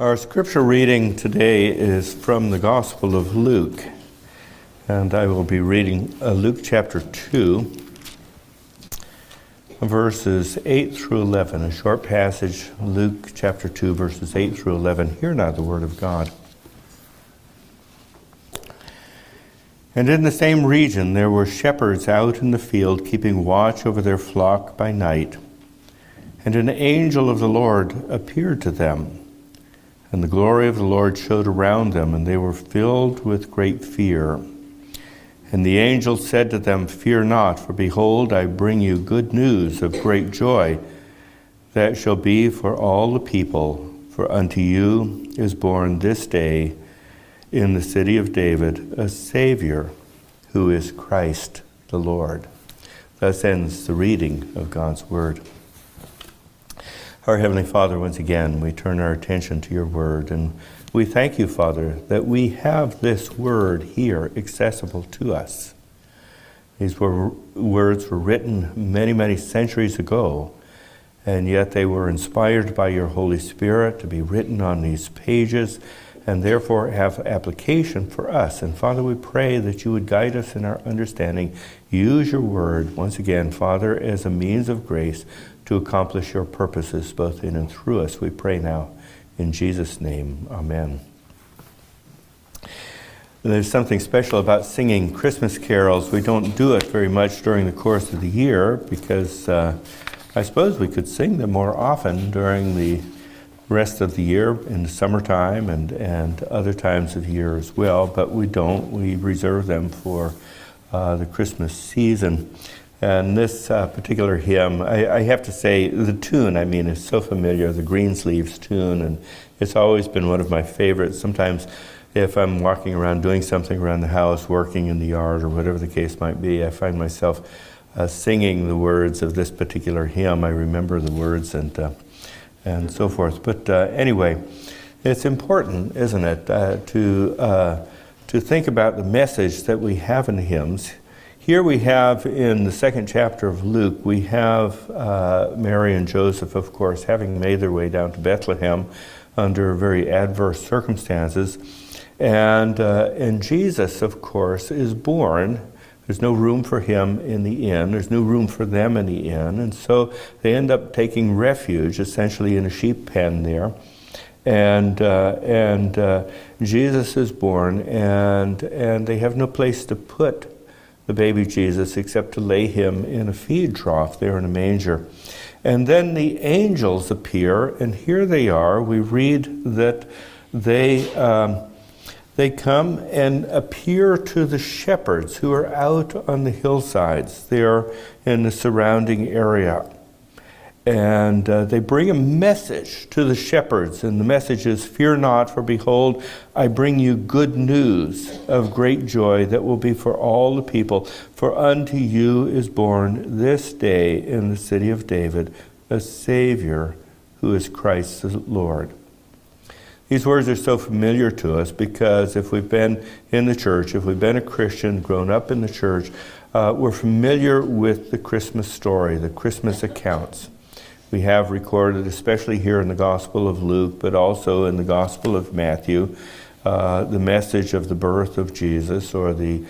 Our scripture reading today is from the Gospel of Luke, and I will be reading Luke chapter 2, verses 8 through 11, a short passage, Luke chapter 2, verses 8 through 11. Hear now the word of God. And in the same region there were shepherds out in the field, keeping watch over their flock by night. And an angel of the Lord appeared to them. And the glory of the Lord showed around them, and they were filled with great fear. And the angel said to them, "Fear not, for behold, I bring you good news of great joy, that shall be for all the people. For unto you is born this day in the city of David a Savior, who is Christ the Lord." Thus ends the reading of God's word. Our Heavenly Father, once again, we turn our attention to your word, and we thank you, Father, that we have this word here accessible to us. These words were written many, many centuries ago, and yet they were inspired by your Holy Spirit to be written on these pages, and therefore have application for us. And Father, we pray that you would guide us in our understanding. Use your word, once again, Father, as a means of grace to accomplish your purposes both in and through us. We pray now in Jesus' name. Amen. There's something special about singing Christmas carols. We don't do it very much during the course of the year because I suppose we could sing them more often during the rest of the year in the summertime and other times of year as well, but we don't. We reserve them for the Christmas season. And this particular hymn, I have to say, the tune, is so familiar, the Greensleeves tune, and it's always been one of my favorites. Sometimes if I'm walking around doing something around the house, working in the yard, or whatever the case might be, I find myself singing the words of this particular hymn. I remember the words and so forth. But anyway, it's important, isn't it, to think about the message that we have in the hymns. Here we have in the second chapter of Luke, we have Mary and Joseph, of course, having made their way down to Bethlehem under very adverse circumstances. And Jesus, of course, is born. There's no room for him in the inn. There's no room for them in the inn. And so they end up taking refuge, essentially, in a sheep pen there. And Jesus is born, and they have no place to put the baby Jesus except to lay him in a feed trough there in a manger. And then the angels appear, and here they are. We read that they come and appear to the shepherds who are out on the hillsides there in the surrounding area. And they bring a message to the shepherds, and the message is, "Fear not, for behold, I bring you good news of great joy that will be for all the people. For unto you is born this day in the city of David a Savior, who is Christ the Lord." These words are so familiar to us because if we've been in the church, if we've been a Christian, grown up in the church, we're familiar with the Christmas story, the Christmas accounts. We have recorded, especially here in the Gospel of Luke, but also in the Gospel of Matthew, the message of the birth of Jesus, or the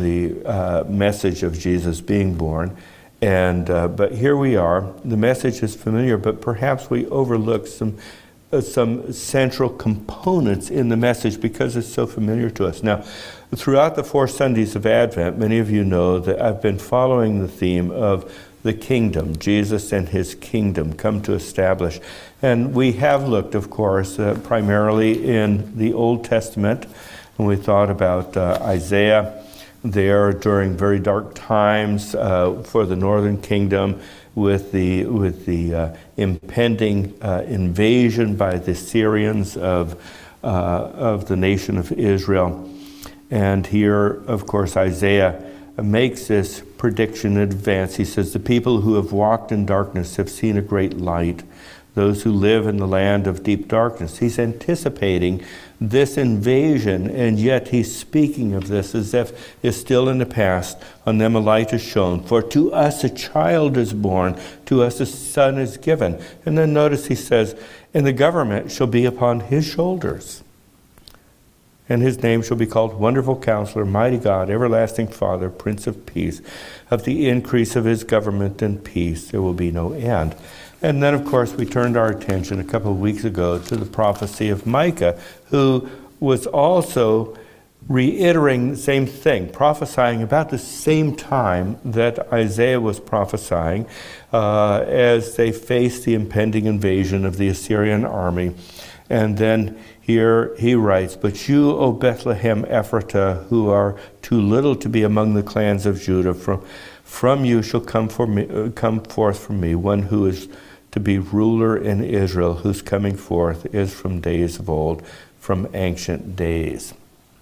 message of Jesus being born. And but here we are. The message is familiar, but perhaps we overlook some central components in the message because it's so familiar to us. Now, throughout the 4 Sundays of Advent, many of you know that I've been following the theme of the kingdom, Jesus and his kingdom come to establish. And we have looked, of course, primarily in the Old Testament, and we thought about Isaiah there during very dark times for the northern kingdom, with the impending invasion by the Syrians of the nation of Israel. And here, of course, Isaiah makes this prediction in advance. He says, "The people who have walked in darkness have seen a great light. Those who live in the land of deep darkness." He's anticipating this invasion, and yet he's speaking of this as if it's still in the past. "On them a light is shown. For to us a child is born, to us a son is given." And then notice he says, and the government shall be upon his shoulders. And his name shall be called Wonderful Counselor, Mighty God, Everlasting Father, Prince of Peace. Of the increase of his government and peace there will be no end. And then, of course, we turned our attention a couple of weeks ago to the prophecy of Micah, who was also reiterating the same thing, prophesying about the same time that Isaiah was prophesying as they faced the impending invasion of the Assyrian army. And then here he writes, "But you, O Bethlehem Ephratah, who are too little to be among the clans of Judah, from you shall come forth from me one who is to be ruler in Israel, whose coming forth is from days of old, from ancient days.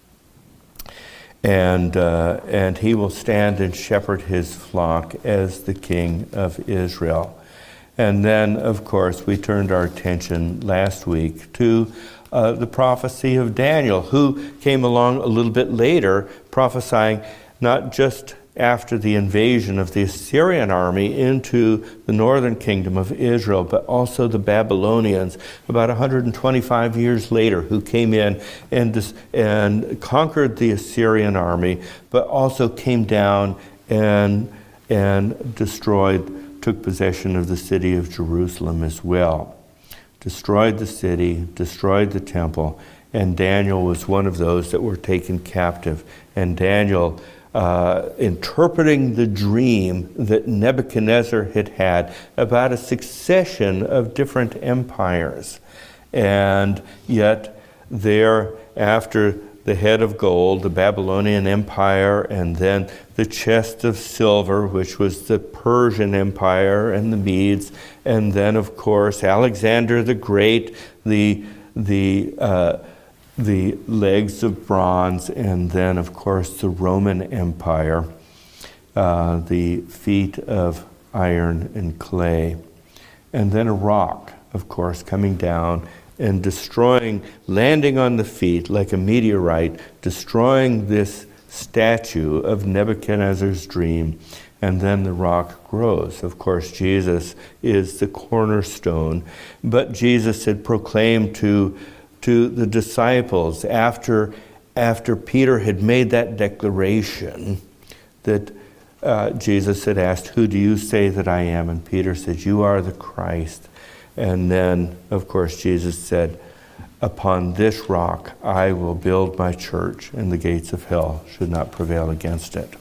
And he will stand and shepherd his flock as the King of Israel." And then, of course, we turned our attention last week to the prophecy of Daniel, who came along a little bit later, prophesying not just after the invasion of the Assyrian army into the northern kingdom of Israel, but also the Babylonians about 125 years later, who came in and conquered the Assyrian army, but also came down and took possession of the city of Jerusalem as well. Destroyed the city, destroyed the temple, and Daniel was one of those that were taken captive. And Daniel, interpreting the dream that Nebuchadnezzar had about a succession of different empires. And yet there, after the head of gold, the Babylonian Empire, and then the chest of silver, which was the Persian Empire and the Medes, and then, of course, Alexander the Great, the legs of bronze, and then, of course, the Roman Empire, the feet of iron and clay, and then a rock, of course, coming down and destroying, landing on the feet like a meteorite, destroying this statue of Nebuchadnezzar's dream, and then the rock grows. Of course, Jesus is the cornerstone, but Jesus had proclaimed to the disciples after Peter had made that declaration that Jesus had asked, "Who do you say that I am?" And Peter said, "You are the Christ." And then, of course, Jesus said, "Upon this rock I will build my church, and the gates of hell should not prevail against it."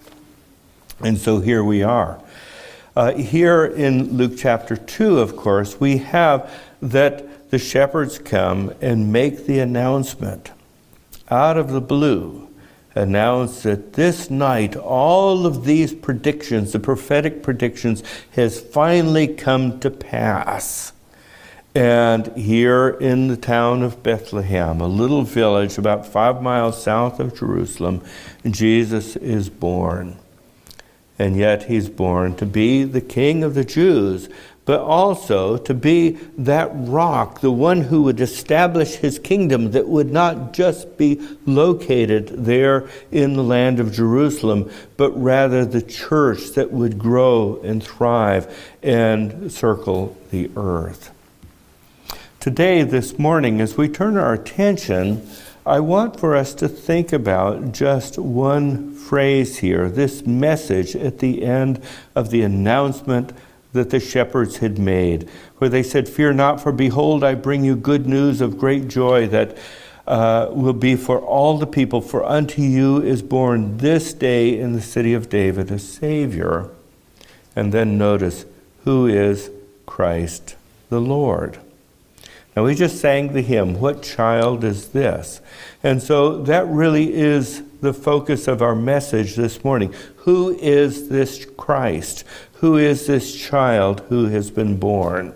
And so here we are. Here in Luke chapter 2, of course, we have that the shepherds come and make the announcement out of the blue, announce that this night all of these predictions, the prophetic predictions, has finally come to pass. And here in the town of Bethlehem, a little village about 5 miles south of Jerusalem, Jesus is born. And yet he's born to be the King of the Jews, but also to be that rock, the one who would establish his kingdom that would not just be located there in the land of Jerusalem, but rather the church that would grow and thrive and circle the earth. Today, this morning, as we turn our attention, I want for us to think about just one phrase here, this message at the end of the announcement that the shepherds had made, where they said, "Fear not, for behold, I bring you good news of great joy that will be for all the people. For unto you is born this day in the city of David a Savior." And then notice, who is Christ the Lord. Now, we just sang the hymn, "What Child Is This?" And so that really is the focus of our message this morning. Who is this Christ? Who is this child who has been born?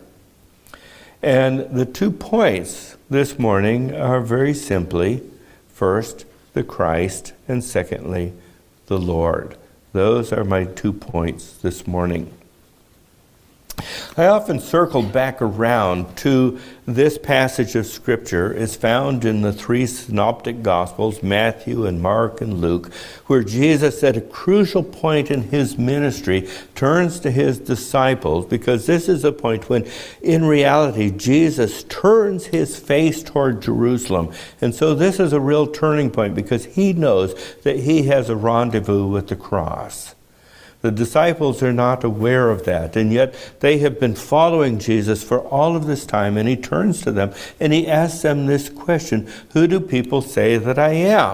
And the 2 points this morning are very simply, first, the Christ, and secondly, the Lord. Those are my 2 points this morning. I often circle back around to this passage of Scripture. It's found in the three synoptic Gospels, Matthew and Mark and Luke, where Jesus, at a crucial point in his ministry, turns to his disciples, because this is a point when, in reality, Jesus turns his face toward Jerusalem. And so this is a real turning point, because he knows that he has a rendezvous with the cross. The disciples are not aware of that, and yet they have been following Jesus for all of this time, and he turns to them and he asks them this question: who do people say that I am?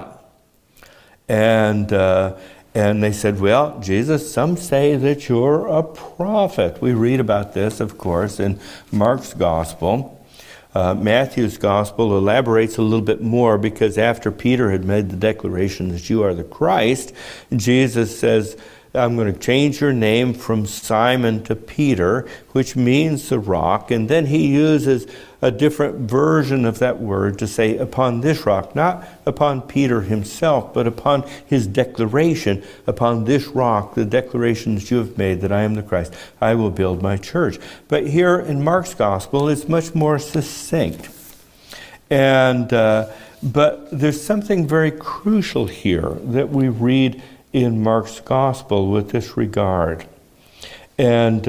And they said, well, Jesus, some say that you're a prophet. We read about this, of course, in Mark's Gospel. Matthew's Gospel elaborates a little bit more, because after Peter had made the declaration that you are the Christ, Jesus says, I'm going to change your name from Simon to Peter, which means the rock. And then he uses a different version of that word to say, upon this rock, not upon Peter himself, but upon his declaration, upon this rock, the declaration that you have made that I am the Christ, I will build my church. But here in Mark's Gospel, it's much more succinct. And but there's something very crucial here that we read in Mark's Gospel with this regard. And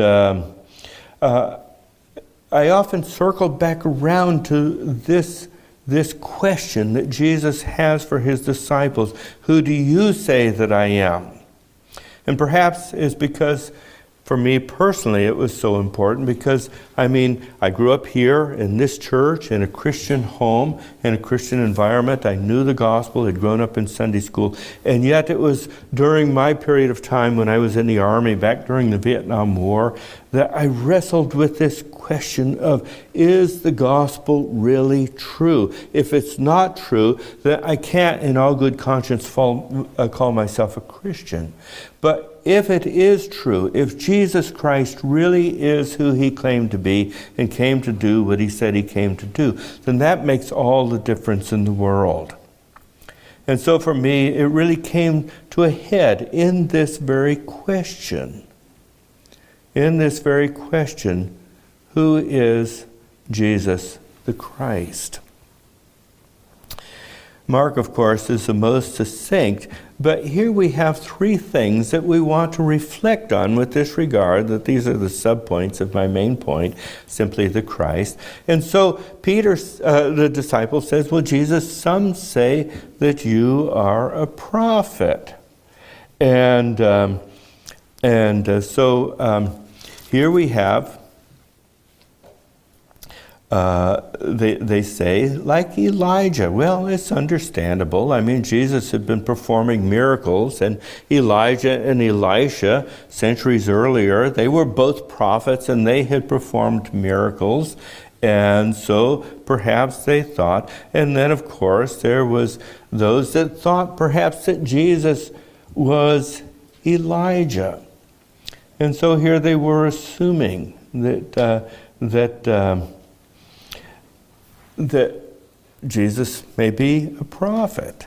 I often circle back around to this question that Jesus has for his disciples: who do you say that I am? And perhaps it's because, for me personally, it was so important, because, I grew up here in this church, in a Christian home, in a Christian environment. I knew the gospel, had grown up in Sunday school, and yet it was during my period of time when I was in the Army, back during the Vietnam War, that I wrestled with this question of, is the gospel really true? If it's not true, then I can't in all good conscience call myself a Christian. But if it is true, if Jesus Christ really is who he claimed to be and came to do what he said he came to do, then that makes all the difference in the world. And so for me, it really came to a head in this very question. In this very question, who is Jesus the Christ? Mark, of course, is the most succinct, but here we have three things that we want to reflect on with this regard, that these are the subpoints of my main point, simply the Christ. And so Peter, the disciple, says, well, Jesus, some say that you are a prophet. And so here we have, they say, like Elijah. Well, it's understandable. Jesus had been performing miracles, and Elijah and Elisha, centuries earlier, they were both prophets, and they had performed miracles. And so perhaps they thought, and then of course there was those that thought perhaps that Jesus was Elijah. And so here they were assuming that Jesus may be a prophet.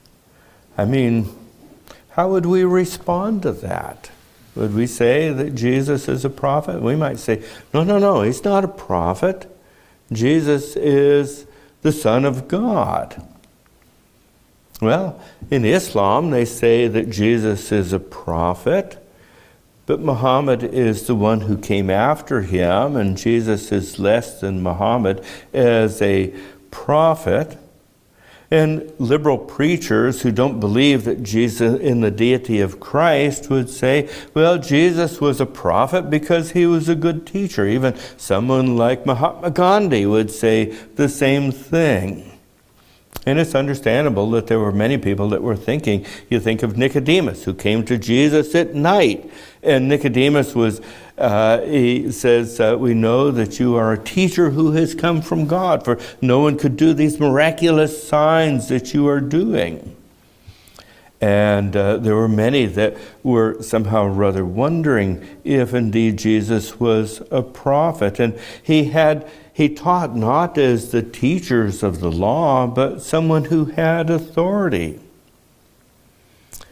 How would we respond to that? Would we say that Jesus is a prophet? We might say, no, he's not a prophet. Jesus is the Son of God. Well, in Islam, they say that Jesus is a prophet, but Muhammad is the one who came after him, and Jesus is less than Muhammad as a prophet. And liberal preachers who don't believe that Jesus in the deity of Christ would say, well, Jesus was a prophet because he was a good teacher. Even someone like Mahatma Gandhi would say the same thing. And it's understandable that there were many people that were thinking. You think of Nicodemus, who came to Jesus at night. And Nicodemus he says, we know that you are a teacher who has come from God, for no one could do these miraculous signs that you are doing. And there were many that were somehow rather wondering if indeed Jesus was a prophet. And he taught not as the teachers of the law, but someone who had authority.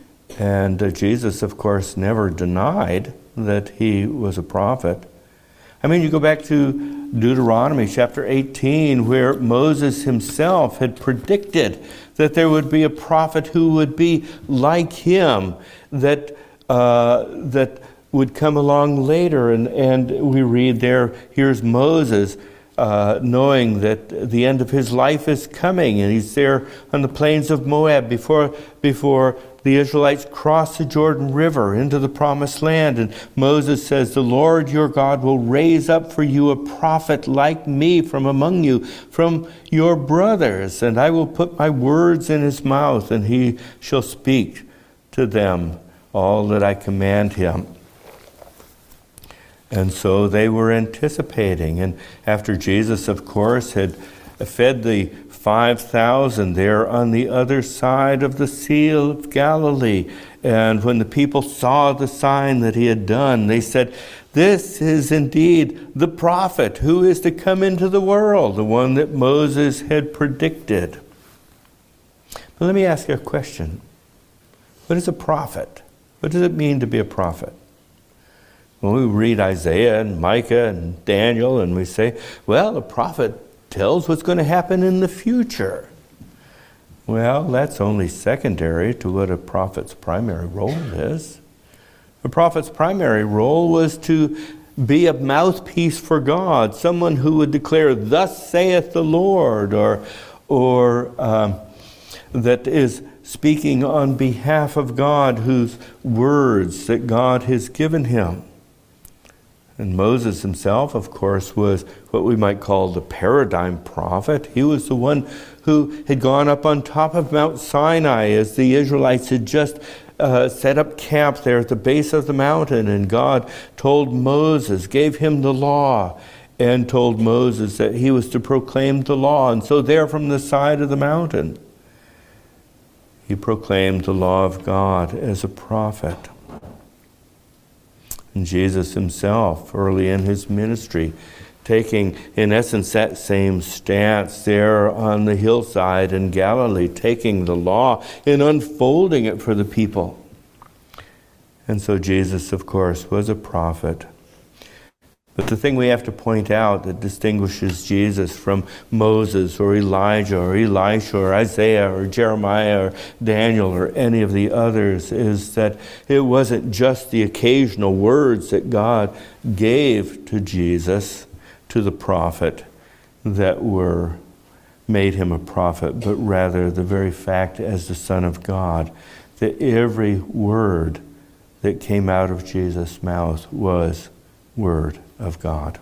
And Jesus, of course, never denied that he was a prophet. I mean, you go back to Deuteronomy chapter 18, where Moses himself had predicted that there would be a prophet who would be like him, that would come along later. And we read there, here's Moses knowing that the end of his life is coming, and he's there on the plains of Moab before the Israelites cross the Jordan River into the promised land. And Moses says, the Lord your God will raise up for you a prophet like me from among you, from your brothers, and I will put my words in his mouth, and he shall speak to them all that I command him. And so they were anticipating. And after Jesus, of course, had fed the 5,000 there on the other side of the Sea of Galilee, and when the people saw the sign that he had done, they said, this is indeed the prophet who is to come into the world, the one that Moses had predicted. But let me ask you a question. What is a prophet? What does it mean to be a prophet? When we read Isaiah and Micah and Daniel, and we say, well, a prophet tells what's going to happen in the future. Well, that's only secondary to what a prophet's primary role is. A prophet's primary role was to be a mouthpiece for God, someone who would declare, thus saith the Lord, or that is speaking on behalf of God, whose words that God has given him. And Moses himself, of course, was what we might call the paradigm prophet. He was the one who had gone up on top of Mount Sinai as the Israelites had just set up camp there at the base of the mountain. And God told Moses, gave him the law, and told Moses that he was to proclaim the law. And so there from the side of the mountain, he proclaimed the law of God as a prophet. And Jesus himself, early in his ministry, taking, in essence, that same stance there on the hillside in Galilee, taking the law and unfolding it for the people. And so Jesus, of course, was a prophet. But the thing we have to point out that distinguishes Jesus from Moses or Elijah or Elisha or Isaiah or Jeremiah or Daniel or any of the others is that it wasn't just the occasional words that God gave to Jesus, to the prophet, that made him a prophet, but rather the very fact as the Son of God, that every word that came out of Jesus' mouth was Word of God.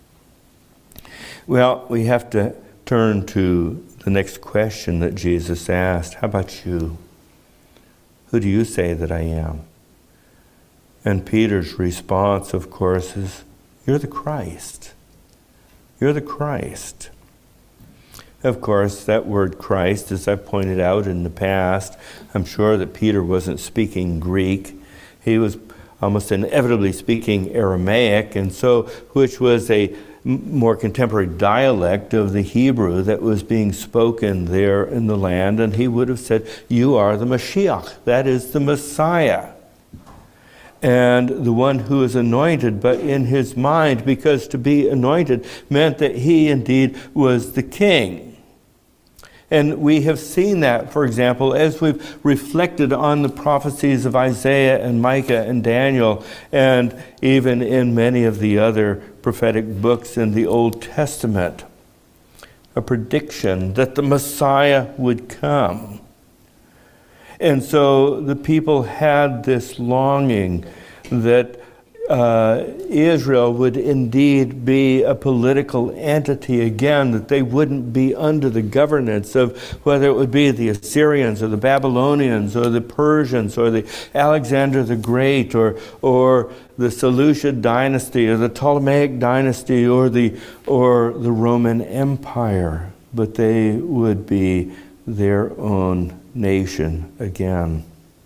Well, we have to turn to the next question that Jesus asked. How about you? Who do you say that I am? And Peter's response, of course, is, you're the Christ. You're the Christ. Of course, that word Christ, as I've pointed out in the past, I'm sure that Peter wasn't speaking Greek. He was almost inevitably speaking Aramaic, and so, which was a more contemporary dialect of the Hebrew that was being spoken there in the land, and he would have said, you are the Mashiach, that is the Messiah, and the one who is anointed, but in his mind, because to be anointed meant that he indeed was the king. And we have seen that, for example, as we've reflected on the prophecies of Isaiah and Micah and Daniel, and even in many of the other prophetic books in the Old Testament, a prediction that the Messiah would come. And so the people had this longing that Israel would indeed be a political entity again, that they wouldn't be under the governance of whether it would be the Assyrians or the Babylonians or the Persians or the Alexander the Great or the Seleucid dynasty or the Ptolemaic dynasty or the Roman Empire, but they would be their own nation again.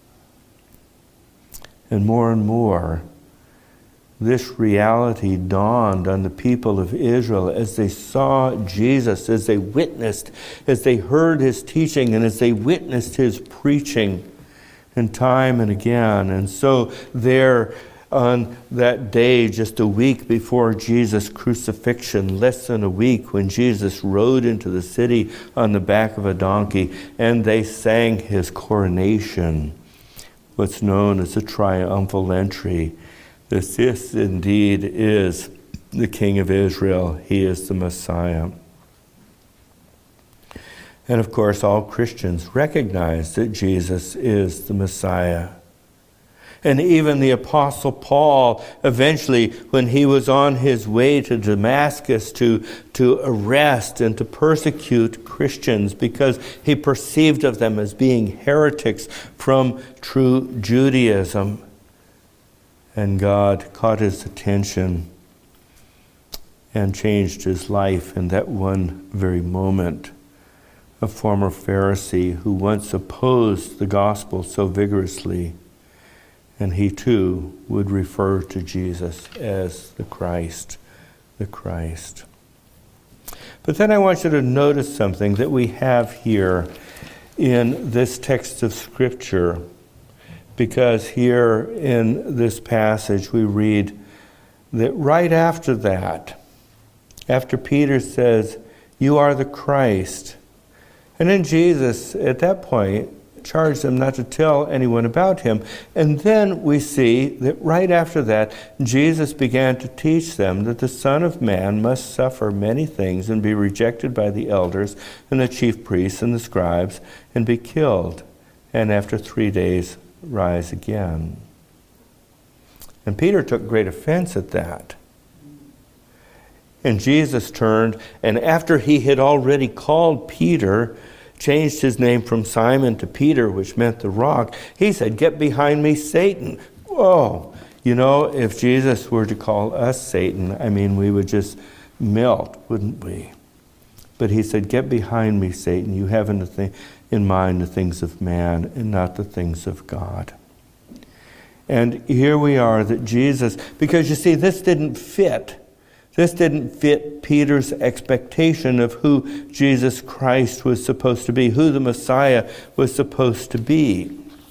And more, this reality dawned on the people of Israel as they saw Jesus, as they witnessed, as they heard his teaching, and as they witnessed his preaching and time and again. And so there on that day, just a week before Jesus' crucifixion, less than a week, when Jesus rode into the city on the back of a donkey, and they sang his coronation, what's known as a triumphal entry. This indeed is the King of Israel. He is the Messiah. And of course, all Christians recognize that Jesus is the Messiah. And even the Apostle Paul, eventually, when he was on his way to Damascus to arrest and to persecute Christians because he perceived of them as being heretics from true Judaism, and God caught his attention and changed his life in that one very moment. A former Pharisee who once opposed the gospel so vigorously, and he too would refer to Jesus as the Christ, the Christ. But then I want you to notice something that we have here in this text of Scripture, because here in this passage we read that right after that, after Peter says, "You are the Christ," and then Jesus at that point charged them not to tell anyone about him. And then we see that right after that, Jesus began to teach them that the Son of Man must suffer many things and be rejected by the elders and the chief priests and the scribes and be killed, and after 3 days rise again. And Peter took great offense at that. And Jesus turned, and after he had already called Peter, changed his name from Simon to Peter, which meant the rock, he said, "Get behind me, Satan." Whoa! You know, if Jesus were to call us Satan, I mean, we would just melt, wouldn't we? But he said, "Get behind me, Satan. You have in mind the things of man and not the things of God." And here we are that Jesus, because you see, this didn't fit Peter's expectation of who Jesus Christ was supposed to be, who the Messiah was supposed to be.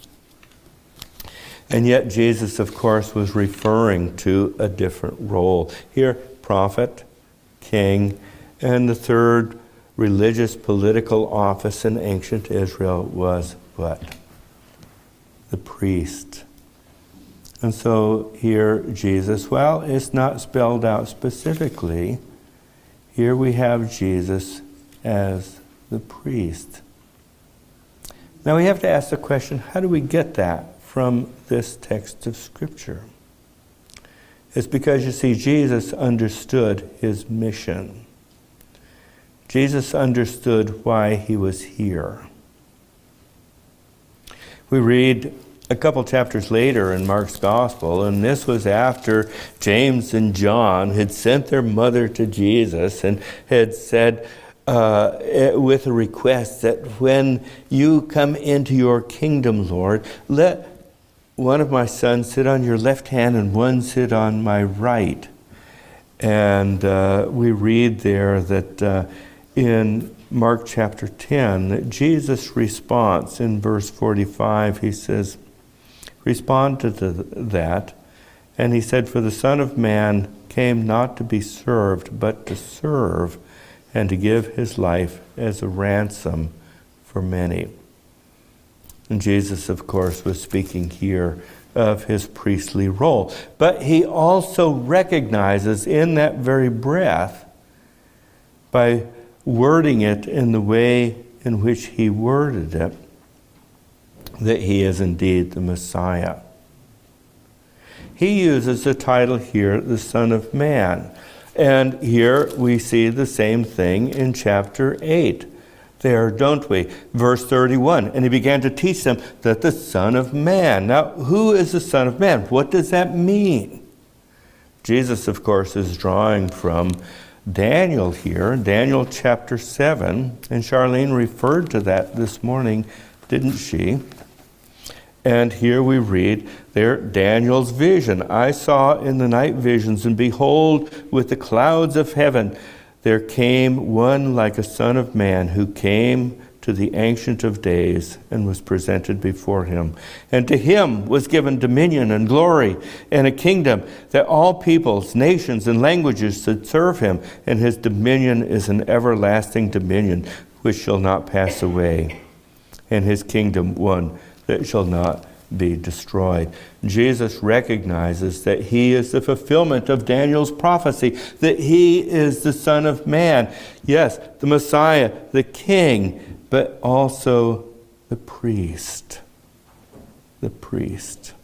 And yet Jesus, of course, was referring to a different role. Here, prophet, king, and the third religious political office in ancient Israel was what? The priest. And so here Jesus, well, it's not spelled out specifically. Here we have Jesus as the priest. Now we have to ask the question, how do we get that from this text of Scripture? It's because, you see, Jesus understood his mission. Jesus understood why he was here. We read a couple chapters later in Mark's Gospel, and this was after James and John had sent their mother to Jesus and had said with a request that when you come into your kingdom, Lord, let one of my sons sit on your left hand and one sit on my right. And we read there that in Mark chapter 10, that Jesus' response in verse 45, he says, responded to that, and he said, "For the Son of Man came not to be served, but to serve, and to give his life as a ransom for many." And Jesus, of course, was speaking here of his priestly role. But he also recognizes in that very breath, by wording it in the way in which he worded it, that he is indeed the Messiah. He uses the title here, the Son of Man. And here we see the same thing in chapter 8 there, don't we? Verse 31, and he began to teach them that the Son of Man. Now, who is the Son of Man? What does that mean? Jesus, of course, is drawing from Daniel here, Daniel chapter 7, and Charlene referred to that this morning, didn't she? And here we read there Daniel's vision. "I saw in the night visions, and behold, with the clouds of heaven, there came one like a son of man, who came to the Ancient of Days and was presented before him. And to him was given dominion and glory and a kingdom, that all peoples, nations, and languages should serve him. And his dominion is an everlasting dominion which shall not pass away, and his kingdom one that shall not be destroyed. Jesus recognizes that he is the fulfillment of Daniel's prophecy, that he is the Son of Man. Yes, the Messiah, the King, but also the priest. The priest.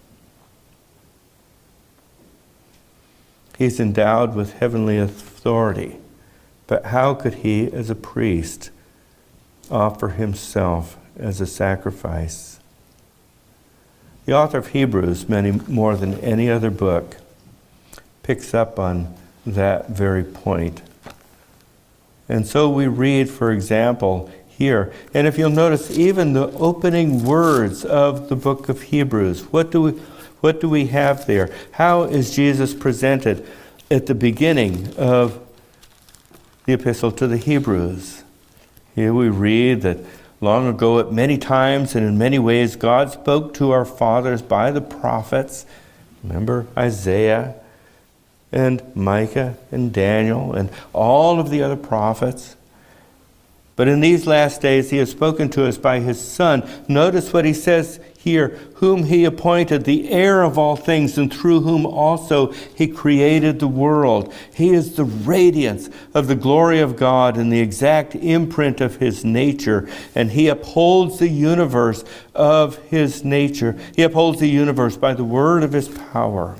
He's endowed with heavenly authority, but how could he, as a priest, offer himself as a sacrifice? The author of Hebrews, many more than any other book, picks up on that very point. And so we read, for example, here, and if you'll notice, even the opening words of the book of Hebrews, what do we have there? How is Jesus presented at the beginning of the epistle to the Hebrews? Here we read that long ago, at many times and in many ways, God spoke to our fathers by the prophets. Remember Isaiah and Micah and Daniel and all of the other prophets. But in these last days, he has spoken to us by his Son. Notice what he says here, whom he appointed the heir of all things, and through whom also he created the world. He is the radiance of the glory of God and the exact imprint of his nature, and he upholds the universe of his nature. He upholds the universe by the word of his power.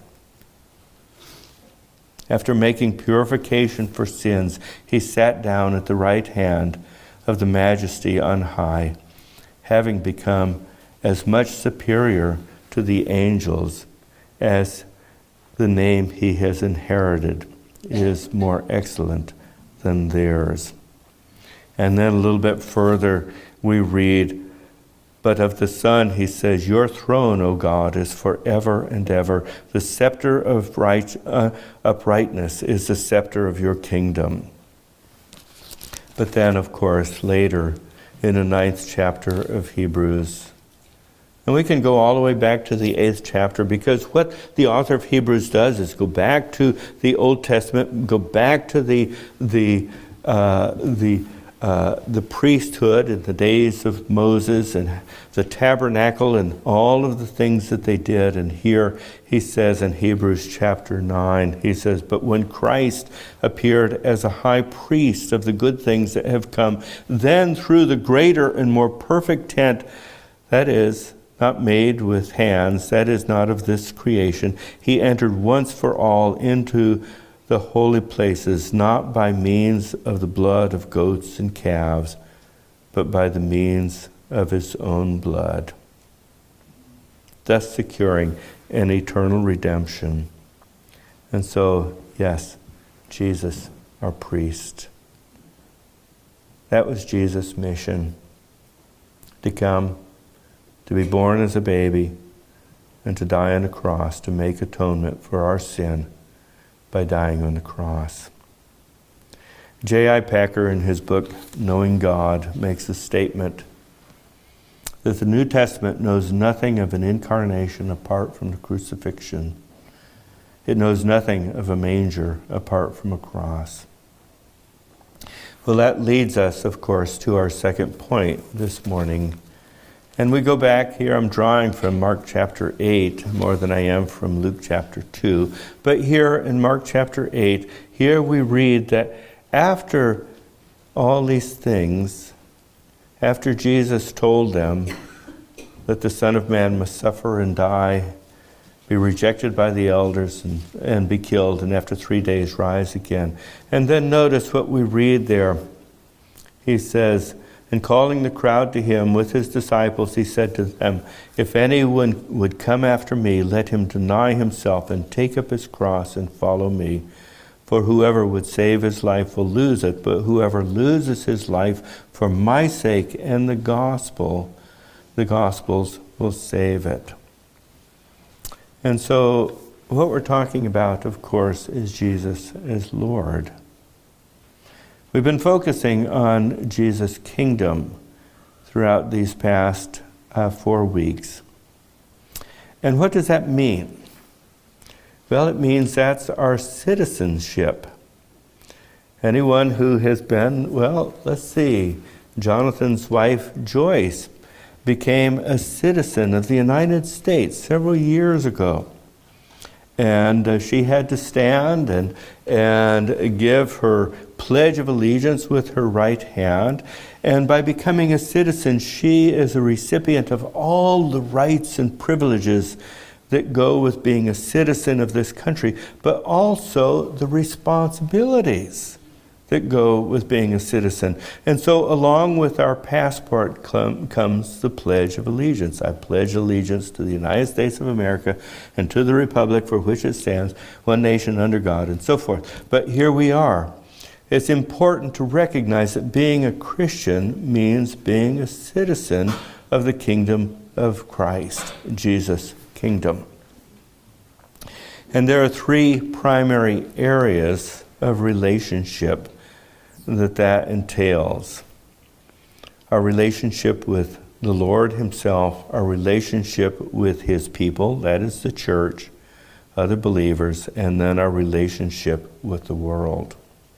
After making purification for sins, he sat down at the right hand of the Majesty on high, having become as much superior to the angels as the name he has inherited is more excellent than theirs. And then a little bit further we read, but of the Son he says, your throne, O God, is forever and ever. The scepter of uprightness is the scepter of your kingdom. But then, of course, later in the 9th chapter of Hebrews, and we can go all the way back to the 8th chapter, because what the author of Hebrews does is go back to the Old Testament, go back to the priesthood in the days of Moses and the tabernacle and all of the things that they did. And here he says in Hebrews chapter 9, he says, but when Christ appeared as a high priest of the good things that have come, then through the greater and more perfect tent, that is, not made with hands, that is not of this creation, he entered once for all into the holy places, not by means of the blood of goats and calves, but by the means of his own blood, thus securing an eternal redemption. And so, yes, Jesus, our priest. That was Jesus' mission, to come, to be born as a baby, and to die on a cross to make atonement for our sin by dying on the cross. J.I. Packer, in his book, Knowing God, makes a statement that the New Testament knows nothing of an incarnation apart from the crucifixion. It knows nothing of a manger apart from a cross. Well, that leads us, of course, to our second point this morning. And we go back here, I'm drawing from Mark chapter 8 more than I am from Luke chapter 2. But here in Mark chapter 8, here we read that after all these things, after Jesus told them that the Son of Man must suffer and die, be rejected by the elders and be killed, and after 3 days rise again. And then notice what we read there. He says, and calling the crowd to him with his disciples, he said to them, if anyone would come after me, let him deny himself and take up his cross and follow me. For whoever would save his life will lose it, but whoever loses his life for my sake and the Gospels will save it. And so what we're talking about, of course, is Jesus as Lord. We've been focusing on Jesus' kingdom, throughout these past 4 weeks. And what does that mean? Well, it means that's our citizenship. Anyone who has been, well, let's see, Jonathan's wife, Joyce, became a citizen of the United States several years ago. And she had to stand and give her pledge of allegiance with her right hand. And by becoming a citizen, she is a recipient of all the rights and privileges that go with being a citizen of this country, but also the responsibilities that go with being a citizen. And so along with our passport comes the Pledge of Allegiance. I pledge allegiance to the United States of America and to the republic for which it stands, one nation under God, and so forth. But here we are. It's important to recognize that being a Christian means being a citizen of the kingdom of Christ, Jesus' kingdom. And there are 3 primary areas of relationship that entails. Our relationship with the Lord himself, our relationship with his people, that is the church, other believers, and then our relationship with the world.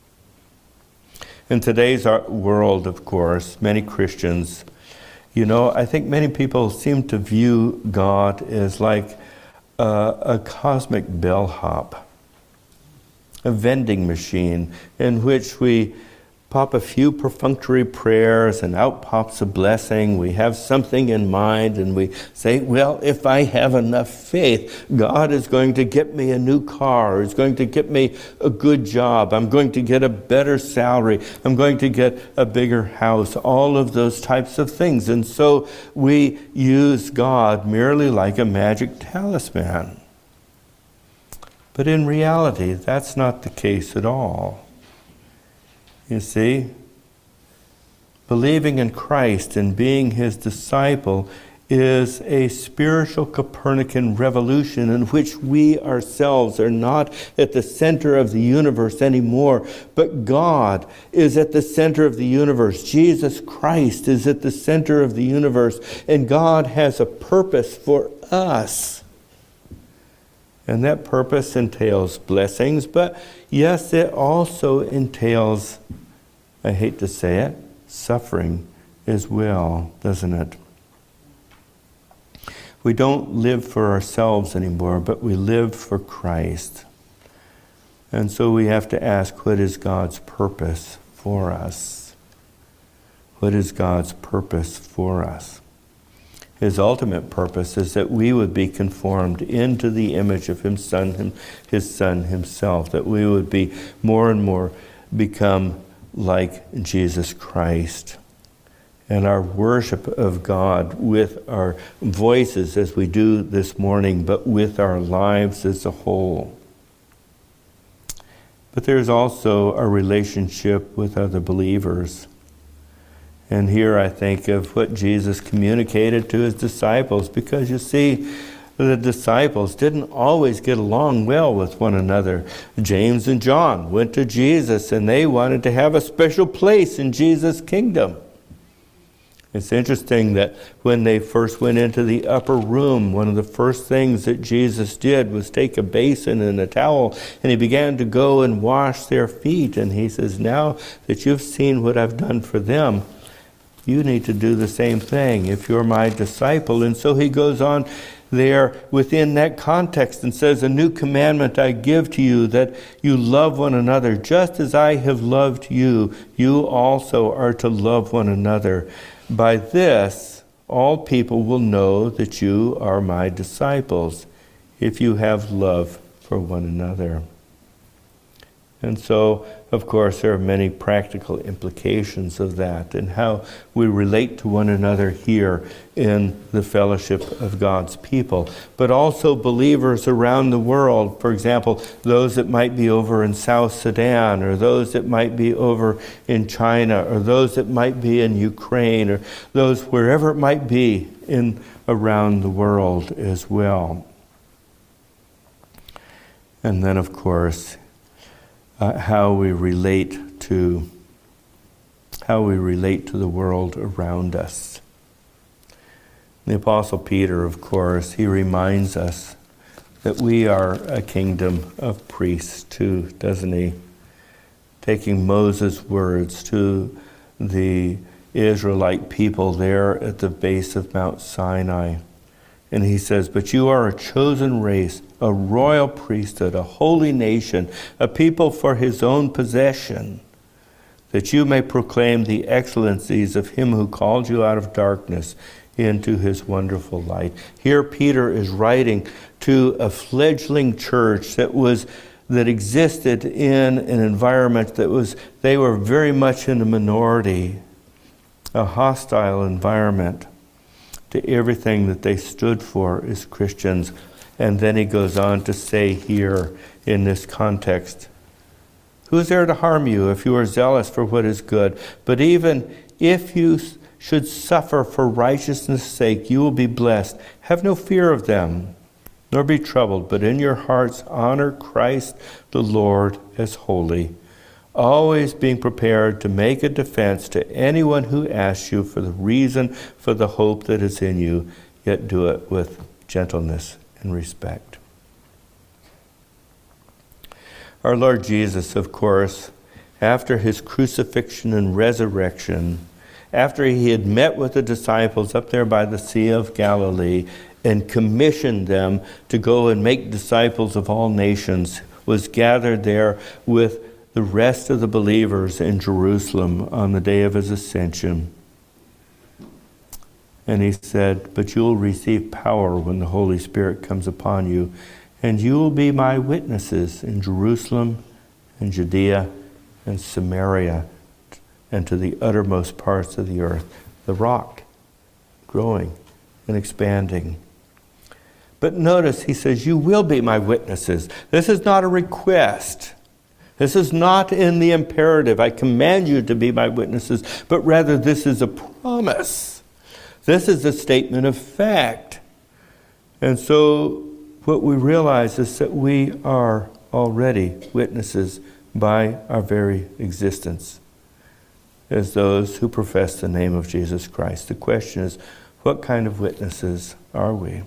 In today's world, of course, many Christians, I think many people seem to view God as like a cosmic bellhop, a vending machine in which we pop a few perfunctory prayers and out pops a blessing. We have something in mind and we say, well, if I have enough faith, God is going to get me a new car. He's going to get me a good job. I'm going to get a better salary. I'm going to get a bigger house. All of those types of things. And so we use God merely like a magic talisman. But in reality, that's not the case at all. You see, believing in Christ and being his disciple is a spiritual Copernican revolution in which we ourselves are not at the center of the universe anymore, but God is at the center of the universe. Jesus Christ is at the center of the universe, and God has a purpose for us. And that purpose entails blessings, but yes, it also entails, I hate to say it, suffering as well, doesn't it? We don't live for ourselves anymore, but we live for Christ. And so we have to ask, what is God's purpose for us? What is God's purpose for us? His ultimate purpose is that we would be conformed into the image of his Son himself, that we would be more and more become like Jesus Christ. And our worship of God with our voices as we do this morning, but with our lives as a whole. But there's also a relationship with other believers. And here I think of what Jesus communicated to his disciples, because you see, the disciples didn't always get along well with one another. James and John went to Jesus and they wanted to have a special place in Jesus' kingdom. It's interesting that when they first went into the upper room, one of the first things that Jesus did was take a basin and a towel, and he began to go and wash their feet. And he says, now that you've seen what I've done for them, you need to do the same thing if you're my disciple. And so he goes on there within that context and says, a new commandment I give to you, that you love one another. Just as I have loved you, you also are to love one another. By this, all people will know that you are my disciples, if you have love for one another. And so, of course, there are many practical implications of that and how we relate to one another here in the fellowship of God's people. But also believers around the world, for example, those that might be over in South Sudan, or those that might be over in China, or those that might be in Ukraine, or those wherever it might be in around the world as well. And then, of course, how we relate to how we relate to the world around us. The Apostle Peter, of course, he reminds us that we are a kingdom of priests too, doesn't he? Taking Moses' words to the Israelite people there at the base of Mount Sinai. And he says, "But you are a chosen race, a royal priesthood, a holy nation, a people for his own possession, that you may proclaim the excellencies of him who called you out of darkness into his wonderful light." Here Peter is writing to a fledgling church that existed in an environment they were very much in a minority, a hostile environment to everything that they stood for as Christians. And then he goes on to say here in this context, "Who is there to harm you if you are zealous for what is good? But even if you should suffer for righteousness' sake, you will be blessed. Have no fear of them, nor be troubled, but in your hearts honor Christ the Lord as holy, always being prepared to make a defense to anyone who asks you for the reason for the hope that is in you, yet do it with gentleness and respect." Our Lord Jesus, of course, after his crucifixion and resurrection, after he had met with the disciples up there by the Sea of Galilee and commissioned them to go and make disciples of all nations, was gathered there with the rest of the believers in Jerusalem on the day of his ascension. And he said, "But you will receive power when the Holy Spirit comes upon you, and you will be my witnesses in Jerusalem and Judea and Samaria and to the uttermost parts of the earth." The rock growing and expanding. But notice he says, "You will be my witnesses." This is not a request. This is not in the imperative, "I command you to be my witnesses," but rather this is a promise. This is a statement of fact. And so what we realize is that we are already witnesses by our very existence as those who profess the name of Jesus Christ. The question is, what kind of witnesses are we?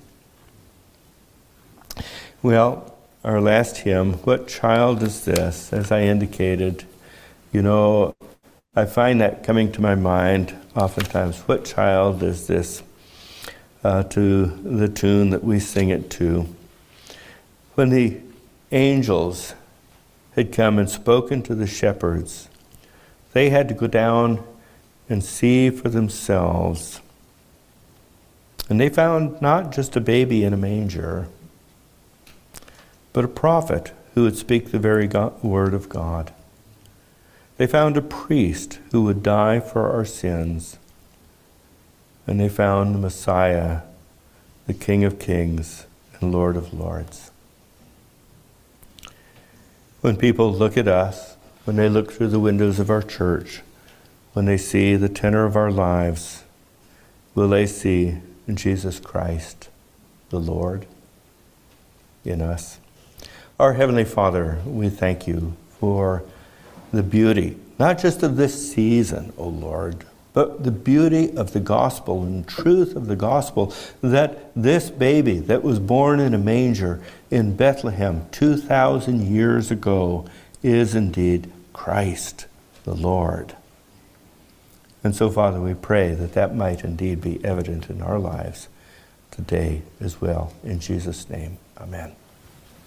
Well, our last hymn, "What Child Is This?" As I indicated, I find that coming to my mind oftentimes. What child is this? To the tune that we sing it to. When the angels had come and spoken to the shepherds, they had to go down and see for themselves. And they found not just a baby in a manger, but a prophet who would speak the very word of God. They found a priest who would die for our sins. And they found the Messiah, the King of Kings and Lord of Lords. When people look at us, when they look through the windows of our church, when they see the tenor of our lives, will they see Jesus Christ, the Lord, in us? Our Heavenly Father, we thank you for the beauty, not just of this season, O Lord, but the beauty of the gospel and truth of the gospel, that this baby that was born in a manger in Bethlehem 2,000 years ago is indeed Christ, the Lord. And so, Father, we pray that that might indeed be evident in our lives today as well. In Jesus' name, amen.